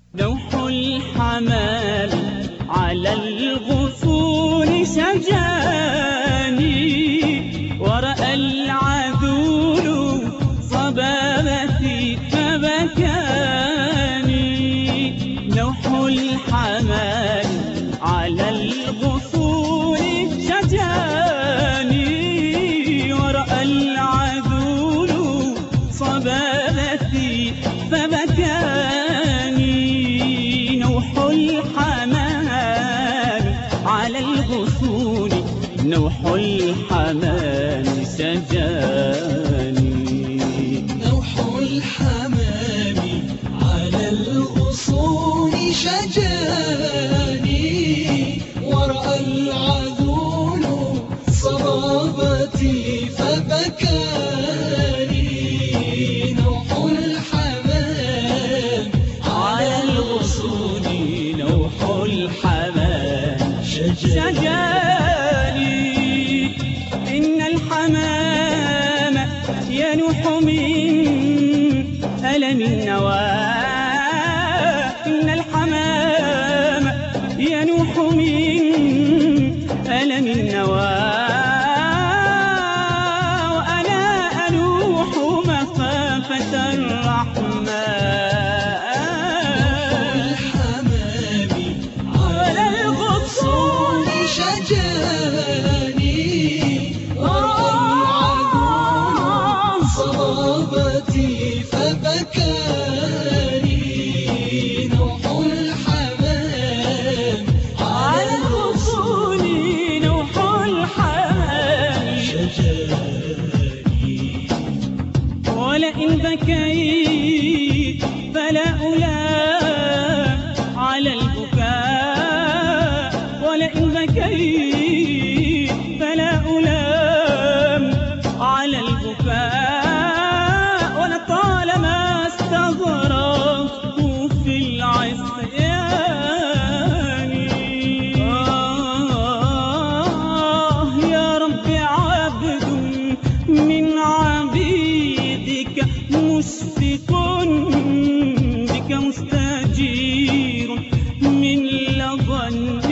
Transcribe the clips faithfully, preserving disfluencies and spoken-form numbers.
نوح الحمام على الغصون شجاني، ورأى العذول صبابتي فبكاني. نوح الحمام على الغصون شجاني، ورأى العذول صبابتي فبكاني. نوح الحمام على الغصون، نوح الحمام سجاني. نوح الحمام على الغصون شجاني، ورأى العذول صبابتي فبكاني. نوح الحمام على الغصون، نوح الحمام شجاني. إن الحمام ينوح من ألم النوى، إن الحمام ينوح من ألم النوى، وأنا أنوح مخافة الرحمن. الحمام على الغصون شجاني، ورأى العذول صبابتي فبكاني. نوح الحمام على الغصون، نوح الحمام شجاني. ولئن بكيت فلا ألام على البكاء، ولئن بكيت فلا ألام على البكاء، ولطالما استغرقت في العصيان. آه يا رب، عبد من عبيدك مشفق بك مستجير من لظى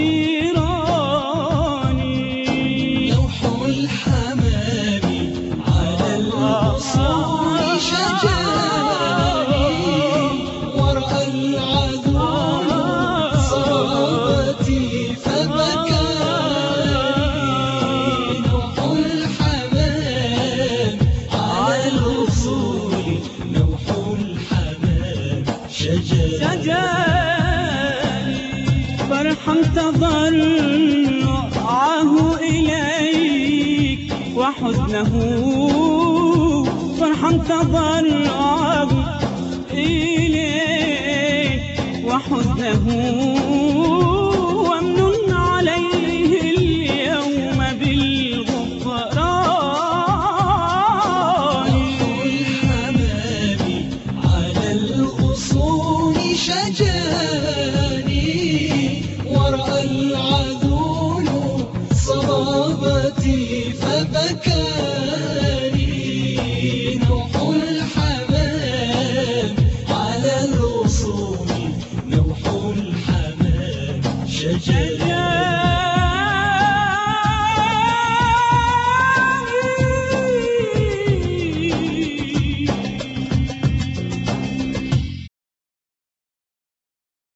النيران. نوح الحمام على الغصون شجاني، ورأى العذول صبابتي فبكاني. نوح الحمام على الغصون، نوح الحمام شجاني. فرحا تضرعه إليك وحزنه، فرحا تضرعه إليك وحزنه، وامنن عليه اليوم بالغفران. الحمام على الغصون شجاني، ورأى العذول صبابتي فبكاني. نوح الحمام على الغصون، نوح الحمام شجاني.